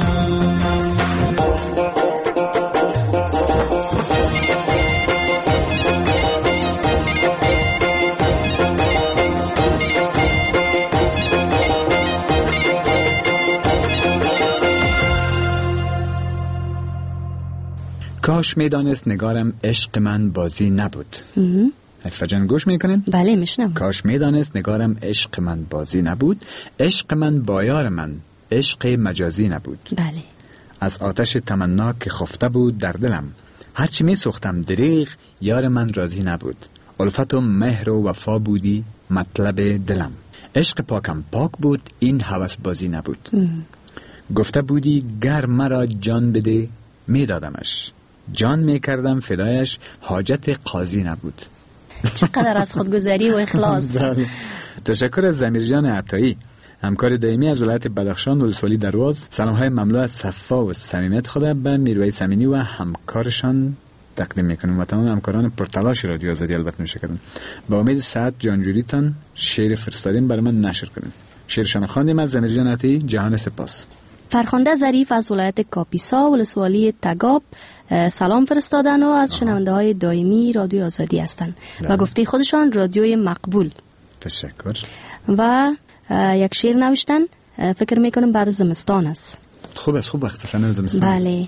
کاش میدانست نگارم عشق من بازی نبود. فجان گوش میکنین؟ بله میشنم. کاش میدانست نگارم عشق من بازی نبود، عشق من با یار من عشق مجازی نبود. بله. از آتش تمنا که خفته بود در دلم، هرچی می سوختم دریغ یار من راضی نبود. الفت و مهر و وفا بودی مطلب دلم، عشق پاکم پاک بود این هوس بازی نبود. ام. گفته بودی گر مرا جان بده میدادمش، جان میکردم فدایش حاجت قاضی نبود. چقدر از خودگذری و اخلاص. تشکر از زمیر جان عطایی، همکار دائمی از ولایت بدخشان ولسوالی درواز. سلام های مملو از صفا و صمیمیت خود به میرویس امینی و همکارشان تقدیم میکنم و تمام همکاران پرتلاش رادیو آزادی البته میشه کردن. با امید ساعت جانجوریتان شعر فرستادین برای من نشر کنیم. شعرشان خواندیم از زمیر جان عطایی. جهان سپاس. فرخنده ظریف از ولایت کاپیسا ولسوالی تگاب سلام فرستادن و از شنونده های دائمی رادیو آزادی هستند و گفته خودشان رادیوی مقبول. تشکر. و یک شعر نوشتن، فکر میکنم بر زمستان است. خوب است، خوب وقت سن زمستان. بله.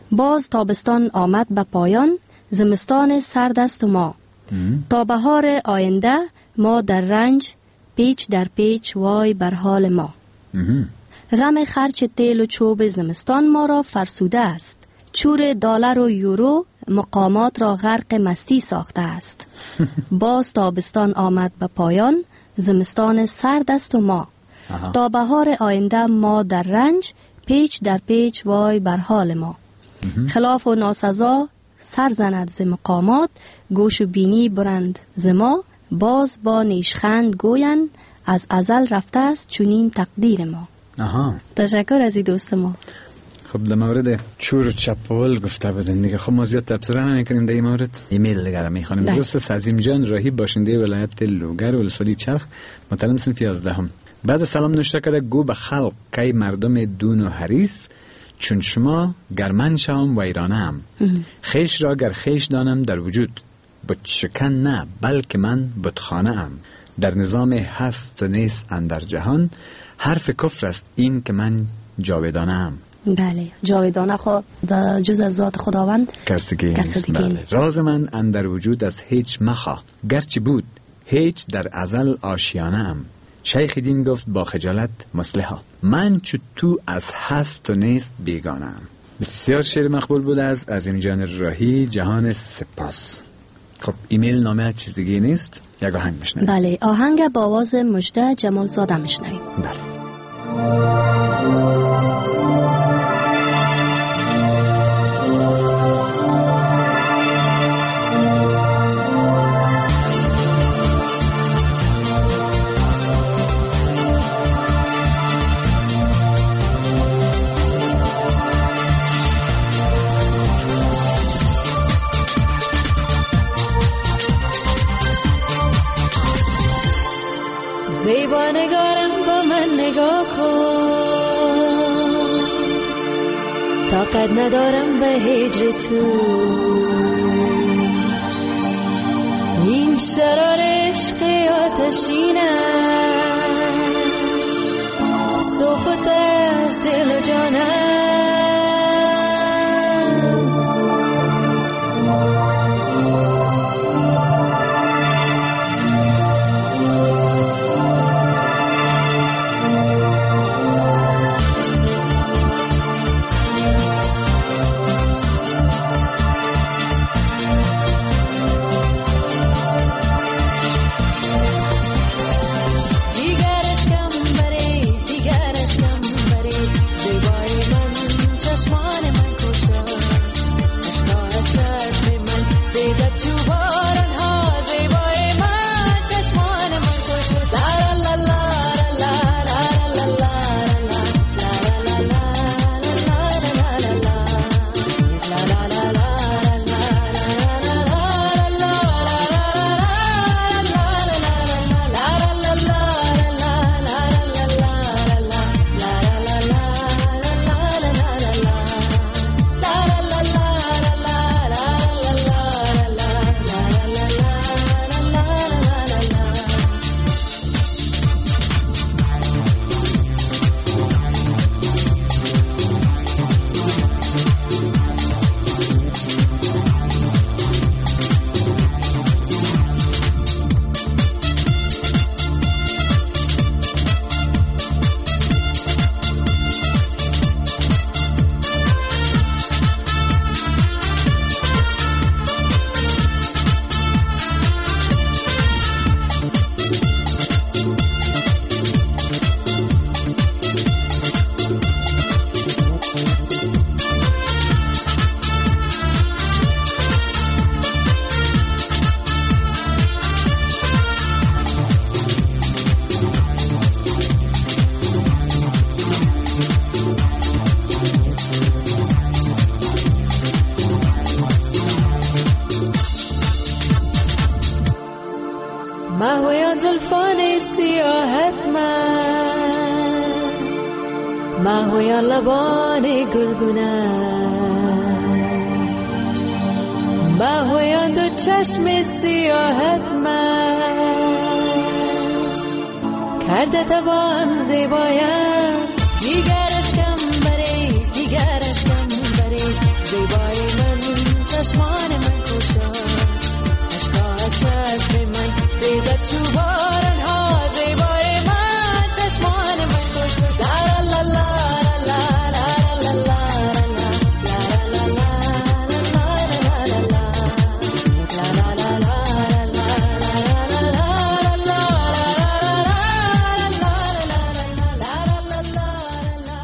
باز تابستان آمد به پایان، زمستان سرد است و ما. تا بهار آینده ما در رنج، پیچ در پیچ وای بر حال ما. غم خرچ تیل و چوب زمستان ما را فرسوده است. چور دلار و یورو مقامات را غرق مستی ساخته است. باز تابستان آمد به پایان، زمستان سرد است و ما. آها. تا بهار آینده ما در رنج، پیچ در پیچ وای بر حال ما. خلاف و ناسزا سر زند ز مقامات، گوش و بینی برند ز ما. باز با نیشخند گوین، از ازل رفته است چونین تقدیر ما. آها. تشکر از این دوست ما. خب در مورد چور و چپول گفته بودن دیگه. خب ما زیاد تبصره نمی‌کنیم در این مورد. ایمیل دیگه رو می‌خوانیم. دوست سازیم جان راهی، باشنده ولایت لوگر ولسوالی چرخ، متولد صنف یازده هم. بعد سلام نوشته کرده گو به خلق که مردم دون و حریص، چون شما گرمن شوم و ایرانم. خیش را گر خیش دانم در وجود، بت شکن نه بلکه من بتخانه ام. در نظام هست و نیست اندر جهان، حرف کفر است این که من جاودانه ام. بله، جاودانه خود و جز از ذات خداوند کستگی نیست. بله. راز من اندر وجود از هیچ مخواه، گرچه بود هیچ در ازل آشیانه ام. شیخ دین گفت با خجالت مصلحا، من چو تو از هست و نیست بیگانه ام. بسیار شعر مقبول بود از عظیم جان راهی، جهان سپاس. خب ایمیل نامه چیز دیگه نیست، یک آهنگ میشنویم. بله، آهنگ با آواز مجده جمال زاده میشنویم. بله. زیبا نگارم با من نگاه کن، طاقت ندارم به هجر تو. این شرار عشق آتشینه، صفت از دل و جانم. محویان زلفان سیاحت من، محویان لبان گلگونه، محویان دو چشم سیاحت من، کرده توان زیبایم. دیگرش کم بریز، دیگرش کم بریز،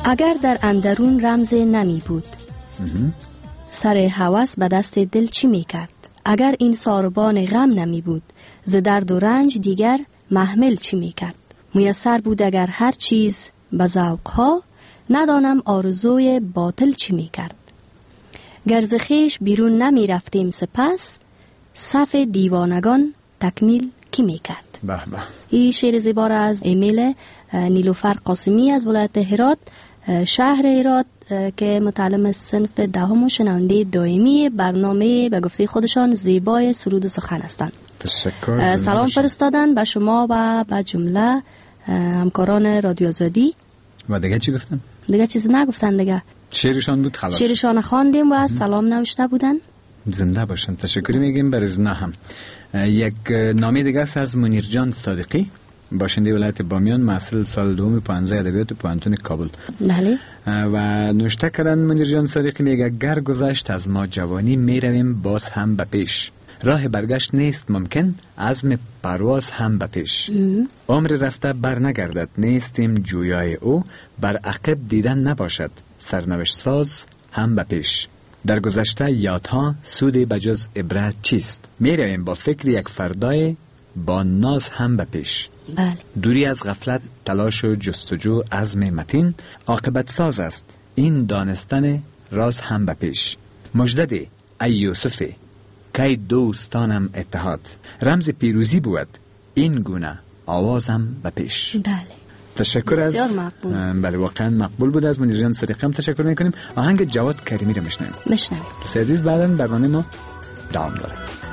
اگر در اندرون رمز نمی بود، سر هوس به دست دل چی می کرد؟ اگر این ساربان غم نمی بود، ز درد و رنج دیگر محمل چی می کرد؟ میسر بود اگر هر چیز به ذوقها، ندانم آرزوی باطل چی می کرد. گر ز خویش بیرون نمی رفتیم سپس، صف دیوانگان تکمیل کی می کرد؟ به به. این شعر زیبا را از ایمیل نیلوفر قاسمی از ولایت هرات، شهر هرات، که متعلم صنف دهم و شنونده دائمی برنامه به گفته خودشان زیبای سرود سخن هستند. تشکر. سلام فرستادن به شما و به جمله همکاران رادیو آزادی. و دیگه چی گفتن؟ دیگه چیز نگفتن دیگه. شعرشان بود خلاص. شعرشان خواندیم و سلام نوشته بودن. زنده باشن. تشکر میگیم بر از نه هم. یک نامه دیگه است از منیر جان صادقی، باشنده ولایت بامیان، محصل سال دوم پانزده ادبیات پانتون کابل. بله. و نوشته کردن منیر جان صادقی میگه گر گذشت از ما جوانی، میرویم باز هم به پیش. راه برگشت نیست ممکن، عزم پرواز هم به پیش. عمر رفته بر نگردد، نیستیم جویای او. بر عقب دیدن نباشد، سرنوشت ساز هم به پیش. در گذشته یادها سودی بجز عبرت چیست؟ میرویم با فکر یک فردای با ناز هم به پیش. بله. دوری از غفلت، تلاش و جستجو، عزم متین عاقبت ساز است. این دانستن راز هم به پیش. مجددی ای یوسف کی دوستانم اتحاد، رمز پیروزی بود این گونه آوازم به پیش. بله. تشکر از مقبول. بله واقعا مقبول بود. از منیر جان صدیقی هم تشکر میکنیم. آهنگ جواد کریمی رو میشنویم. میشنویم. دوست عزیز بعداً برنامه ما دوام داره.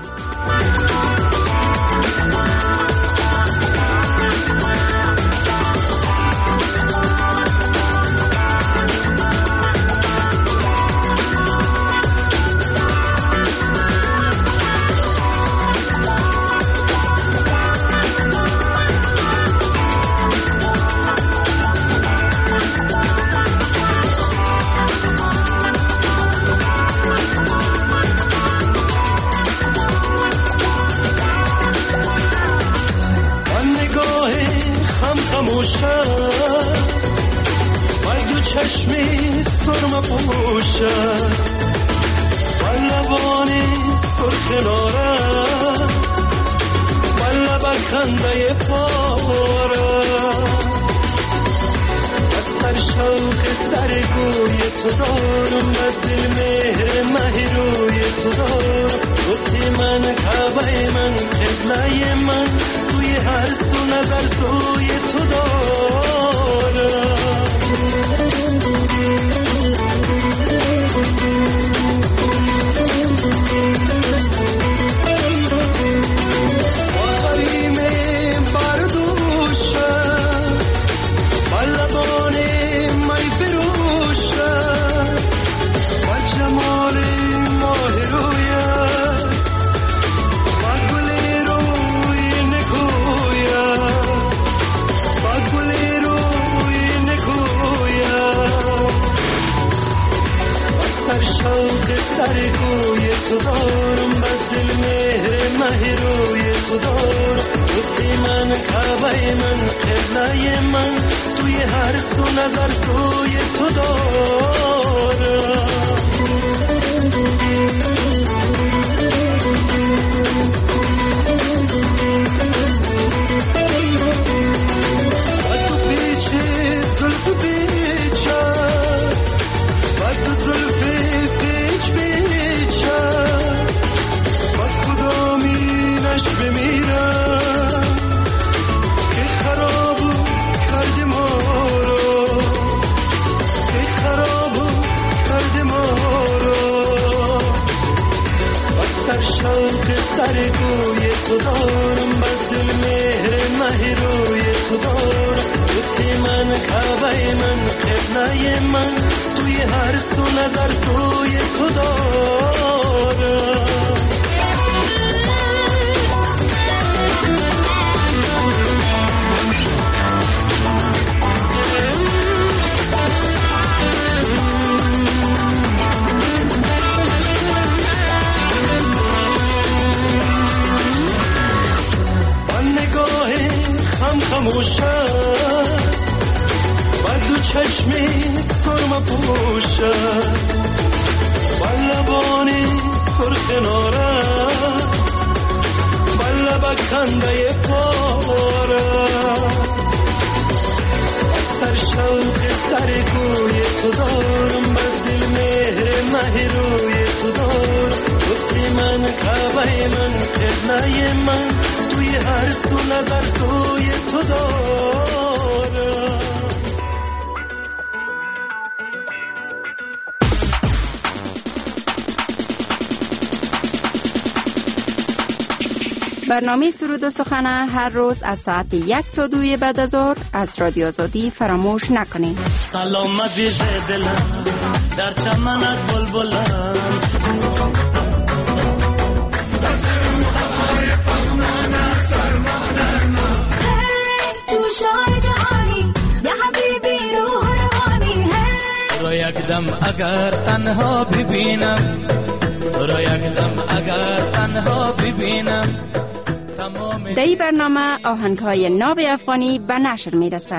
چشمی سرم پوشد و لبانی سرخ نارد و لب خنده پاره از سر شوق سرگوی تو دارم از دل مهر مهروی تو دارم. گفتی من کعبه من قبله من توی هر سو نظر سوی تو دارم. سرگوی تو دارم بس دل مهر مهروی تو دارم. گفتی من کعبه من قبله من توی هر سو نظر سوی تو دارم. تو پیچه زلف پیچه و تو زلف بمیرم که خرابو کرده ما رو، که خرابو کرده ما رو. و سر شوق سرگوی تو دارم بس دل مهر مهروی تو دارم. گفتی من کعبه من قبله من توی هر سو نظر سوی تو دارم. خاموشم و دو چشمی سرم پوشد بلبانی سرخ نارد بلب خنده پاره سر شوق سر گوی تو دارم بر دل مهر مهروی تو دارم گفتی من کعبه من قبله من توی هر سو نظر سوی تو دارم. برنامه سرود و سخن هر روز از ساعت یک تا دوی بعد از ظهر از رادیو آزادی فراموش نکنید. سلام عزیز دلم در چمنت بلبلم تو شای جهانی یا حبیبی روح روانی رو یک دم اگر تنها ببینم رو یک دم اگر تنها ببینم. در این برنامه آهنگ‌های ناب افغانی به نشر میرسه.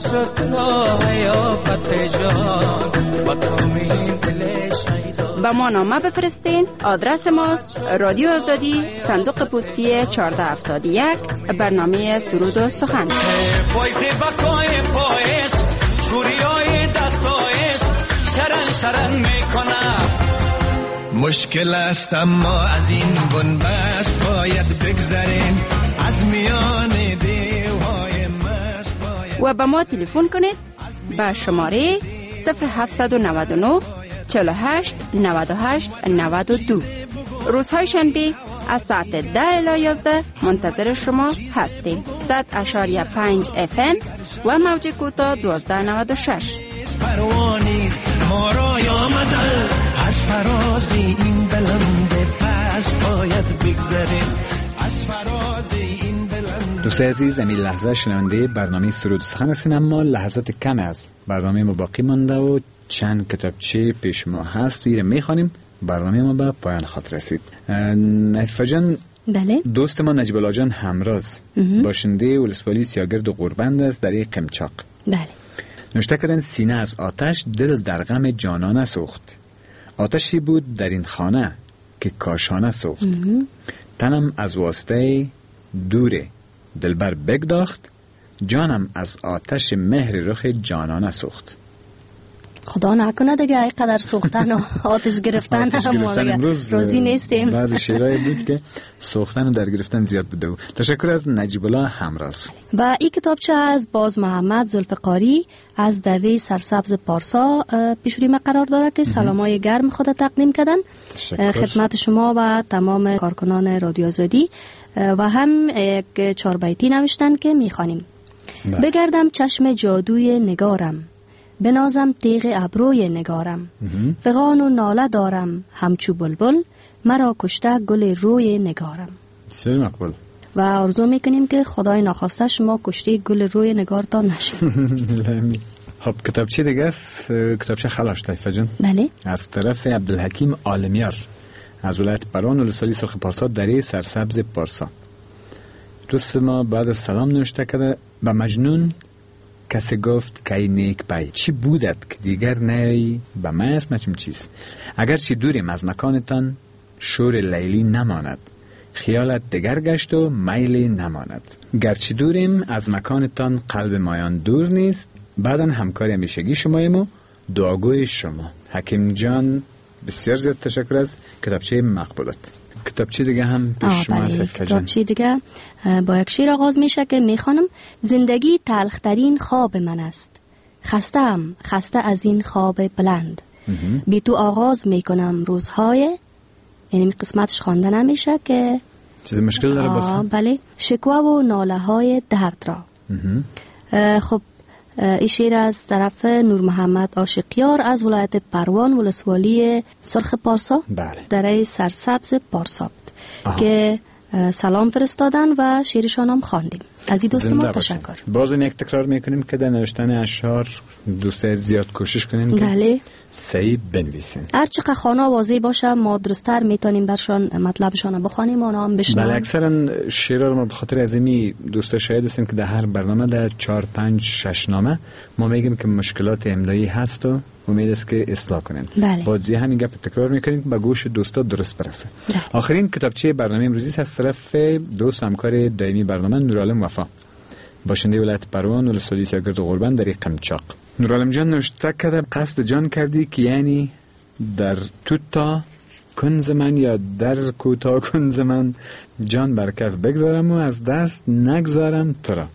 با ما نامه بفرستین. آدرس ماست رادیو آزادی، صندوق پستی چهارده هفتاد و یک، برنامه سرود و سخن. پایز بکای پایش چوریای دستایش شرن شرن میکنه. مشکل است اما از این بنبست باید بگذریم از میان دیوهای مست باید. و به ما تلفن کنید به شماره صفر هفتصد و نود و نه چهل و هشت نود و هشت نود و دو. روزهای شنبه از ساعت ده الی یازده منتظر شما هستیم. صد اشاریه پنج اف ام و موج کوتاه دوازده نود و شش. پروانیست ما را آمده از فرازی این بلند پس باید بگذریم از فرازی این بلند. دوست عزیز، امی لحظه شنونده برنامه سرود سخن هستین، اما لحظات کم از برنامه ما باقی مانده و چند کتابچه پیش ما هست و ایره میخوانیم برنامه ما به پایان خاطر رسید. نفیفه جان، بله، دوست ما نجیب الله جان همراز باشنده ولسوالی سیاگرد و قوربند است در یک قمچاق. بله. نوشته کردن سینه از آتش دل در غم جانانه سوخت. آتشی بود در این خانه که کاشانه سوخت. تنم از واسطه دوره دلبر بگداخت، جانم از آتش مهر رخ جانانه سوخت. خدا نکنه دیگه اینقدر سوختن و آتش گرفتن ما روزی نیستیم. بعضی شعرهای بود که سوختن و در گرفتن زیاد بوده. تشکر از نجیب الله همراز. و این کتابچه از باز محمد ذوالفقاری از دره سرسبز پارسا پیش روی ما قرار داره که سلامای گرم خود تقدیم کردن خدمت شما و تمام کارکنان رادیو آزادی. و هم یک چهار بیتی نوشتن که میخوانیم. بگردم چشم جادوی نگارم، بنازم تیغ ابروی نگارم، فغان و ناله دارم همچو بلبل، مرا کشته گل روی نگارم. بسیار مقبول. و آرزو میکنیم که خدای ناخواسته شما کشته گل روی نگارتان نشید. خب کتابچه دیگه است، کتابچه خلاش طیفه جان. بله. از طرف عبدالحکیم عالمیار از ولایت بران ولسوالی سرخ پارسا دره سرسبز پارسا. دوست ما بعد از سلام نوشته کرده به مجنون کسی گفت که نیک پای چی بودت که دیگر نیایی به من اسمچم چیز. اگر چی دوریم از مکانتان شور لیلی نماند، خیالت دگر گشت و میلی نماند. گرچه دوریم از مکانتان قلب مایان دور نیست، بعداً همکار همیشگی شماییم و دعاگوی شما. حکیم جان بسیار زیاد تشکر از کتابچه مقبولات. کتابچه دیگه هم پیش شما هست. کتابچه دیگه با یک شعر آغاز میشه که میخوانم: زندگی تلخترین خواب من است، خستم خسته از این خواب بلند. بی تو آغاز میکنم روزهای، یعنی قسمتش خوانده نمیشه که چیز مشکل داره باسم. بله، شکوه و ناله های درد را. خب این شعر از طرف نور محمد عاشقیار از ولایت پروان ولسوالی سرخ پارسا دره سرسبز پارسا که سلام فرستادن و شعرشان هم خواندیم. از این دوست ما تشکر. باز یک تکرار میکنیم که در نوشتن اشعار دوست زیاد کوشش کنیم که بله. صحیح بنویسین. هر چقدر خانه واضح باشه ما درست‌تر میتونیم برشان مطلبشان بخوانیم و آنها هم بشنویم. بله اکثرا شعرها رو ما به خاطر ازمی دوستا شاید هستیم که در هر برنامه در چهار پنج شش نامه ما میگیم که مشکلات املایی هست و امید است که اصلاح کنین. بله. بازی همین گپ تکرار میکنیم به گوش دوستا درست برسه. بله. آخرین کتابچه برنامه امروزی از طرف دوست همکار دائمی برنامه نورعالم وفا، باشنده ولایت پروان ولسوالی سرگرد قربان در قمچاق. نورعالم جان نوشته کرده قصد جان کردی که یعنی در توتا کنز من یا در کوتا کنز من جان بر کف بگذارم و از دست نگذارم تو را.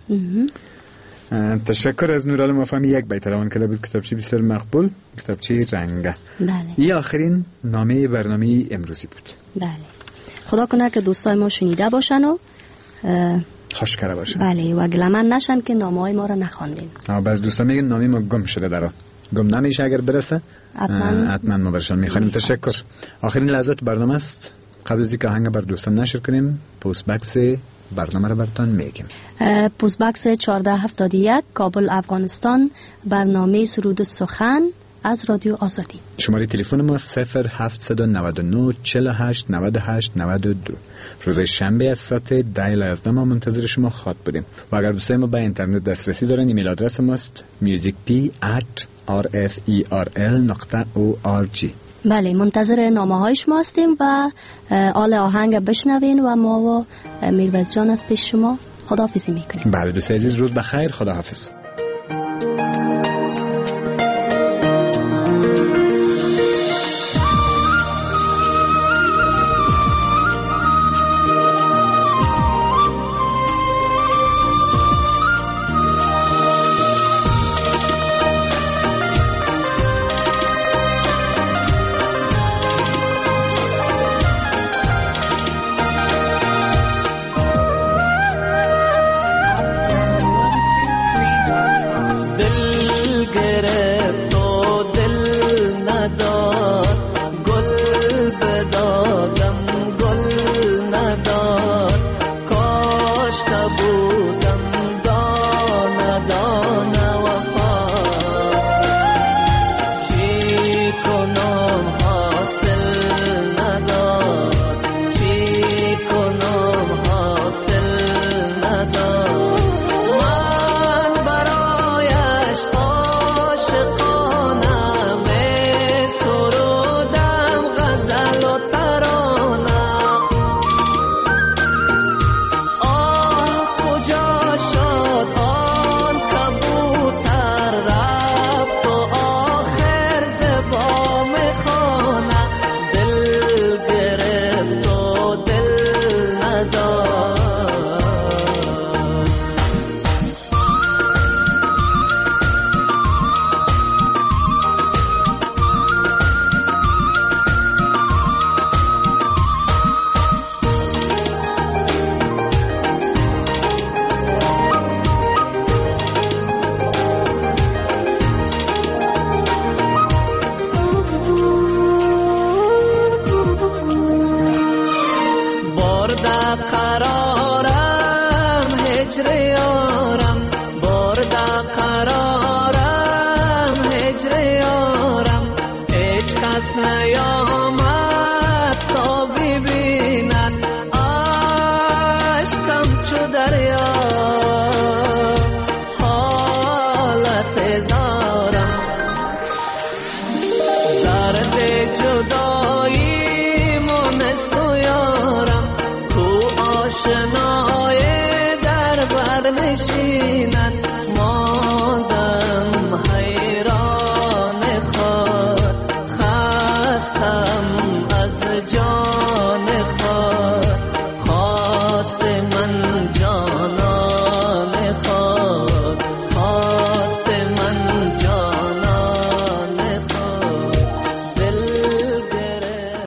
تشکر از نورعالم وفا. یک بیت روان کرده بود. کتابچه بسیار مقبول، کتابچه رنگه. بله. این آخرین نامه برنامه امروزی بود. بله. خدا کنه که دوستای ما شنیده باشن و خوش کرده باشن. بله و گلمن نشن که نامه های ما را نخواندیم. آ بعض دوستا میگن نامه ما گم شده درا. گم نمیشه اگر برسه حتما حتما ما برشان میخوانیم. تشکر. آخرین لحظات برنامه است. قبل از اینکه آهنگ بر دوستان نشر کنیم پست بکس برنامه رو براتون میگیم. پست بکس چهارده هفتاد و یک کابل افغانستان، برنامه سرود سخن از رادیو آزادی. شماره تلفن ما صفر هفتصد و نود و نه چهل و هشت نود و هشت نود و دو. روز شنبه از ساعت ده الی یازده ما منتظر شما خواهد بودیم. و اگر دوستای ما به اینترنت دسترسی دارن ایمیل آدرس ماست musicp at r f e r l dot org. بله منتظر نامه های شما هستیم و آل آهنگ بشنوین و ما و میروز جان از پیش شما خداحافظی میکنیم. بله دوستای عزیز روز بخیر، خداحافظ.